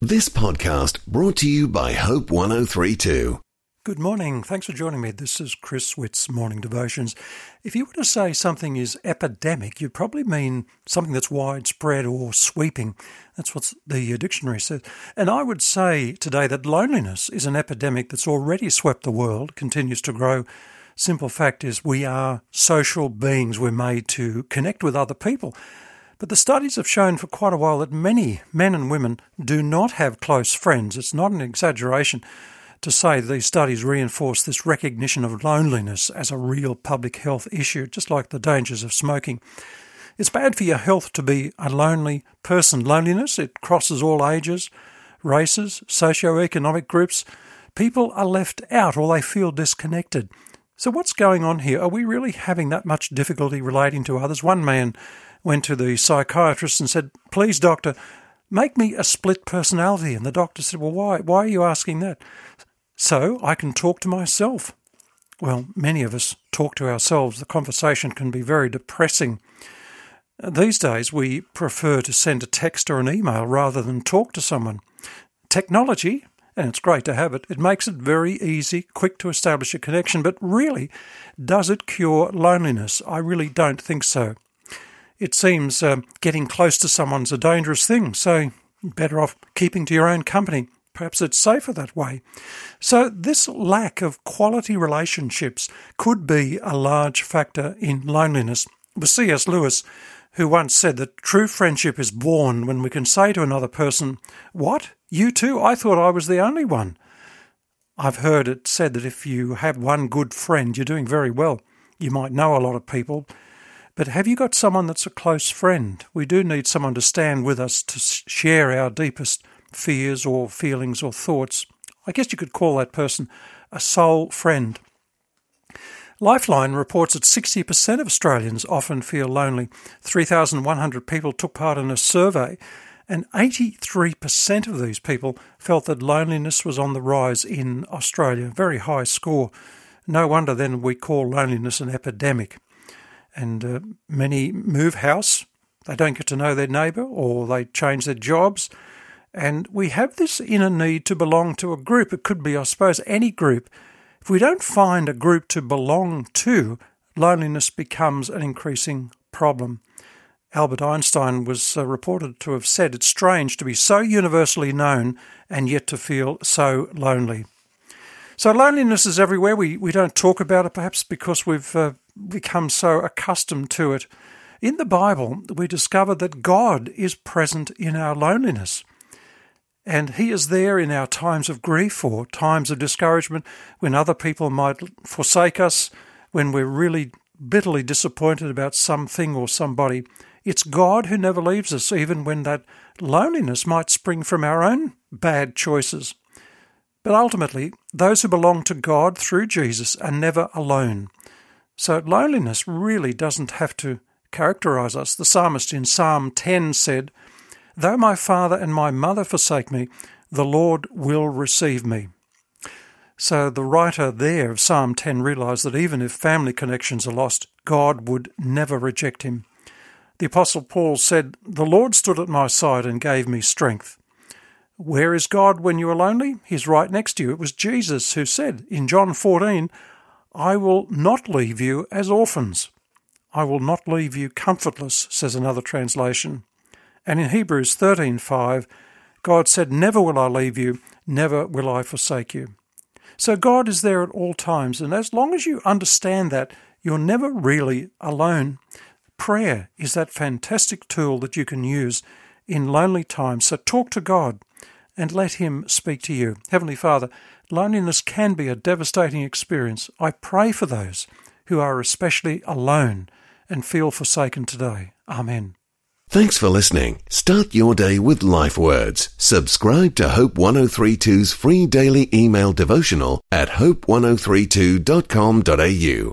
This podcast brought to you by Hope 1032. Good morning. Thanks for joining me. This is Chris Witt's Morning Devotions. If you were to say something is epidemic, you'd probably mean something that's widespread or sweeping. That's what the dictionary says. And I would say today that loneliness is an epidemic that's already swept the world, continues to grow. Simple fact is we are social beings. We're made to connect with other people. But the studies have shown for quite a while that many men and women do not have close friends. It's not an exaggeration to say these studies reinforce this recognition of loneliness as a real public health issue, just like the dangers of smoking. It's bad for your health to be a lonely person. Loneliness, it crosses all ages, races, socioeconomic groups. People are left out or they feel disconnected. So what's going on here? Are we really having that much difficulty relating to others? One man went to the psychiatrist and said, "Please, doctor, make me a split personality." And the doctor said, "Well, why? Why are you asking that?" "So I can talk to myself." Well, many of us talk to ourselves. The conversation can be very depressing. These days, we prefer to send a text or an email rather than talk to someone. Technology, and it's great to have it, it makes it very easy, quick to establish a connection, but really, does it cure loneliness? I really don't think so. It seems getting close to someone's a dangerous thing, so you're better off keeping to your own company. Perhaps it's safer that way. So this lack of quality relationships could be a large factor in loneliness. It was C.S. Lewis who once said that true friendship is born when we can say to another person, "What? You too? I thought I was the only one." I've heard it said that if you have one good friend, you're doing very well. You might know a lot of people, but have you got someone that's a close friend? We do need someone to stand with us to share our deepest fears or feelings or thoughts. I guess you could call that person a soul friend. Lifeline reports that 60% of Australians often feel lonely. 3,100 people took part in a survey, and 83% of these people felt that loneliness was on the rise in Australia. Very high score. No wonder then we call loneliness an epidemic. And many move house, they don't get to know their neighbour, or they change their jobs. And we have this inner need to belong to a group. It could be, I suppose, any group. If we don't find a group to belong to, loneliness becomes an increasing problem. Albert Einstein was reported to have said, "It's strange to be so universally known and yet to feel so lonely." So loneliness is everywhere. We don't talk about it perhaps because we've become so accustomed to it. In the Bible, we discover that God is present in our loneliness. And He is there in our times of grief or times of discouragement, when other people might forsake us, when we're really bitterly disappointed about something or somebody. It's God who never leaves us, even when that loneliness might spring from our own bad choices. But ultimately, those who belong to God through Jesus are never alone. So loneliness really doesn't have to characterize us. The psalmist in Psalm 10 said, "Though my father and my mother forsake me, the Lord will receive me." So the writer there of Psalm 10 realized that even if family connections are lost, God would never reject him. The Apostle Paul said, "The Lord stood at my side and gave me strength." Where is God when you are lonely? He's right next to you. It was Jesus who said in John 14, "I will not leave you as orphans. I will not leave you comfortless," says another translation. And in Hebrews 13:5, God said, "Never will I leave you, never will I forsake you." So God is there at all times, and as long as you understand that, you're never really alone. Prayer is that fantastic tool that you can use in lonely times. So talk to God and let Him speak to you. Heavenly Father, loneliness can be a devastating experience. I pray for those who are especially alone and feel forsaken today. Amen. Thanks for listening. Start your day with Life Words. Subscribe to Hope 1032's free daily email devotional at hope1032.com.au.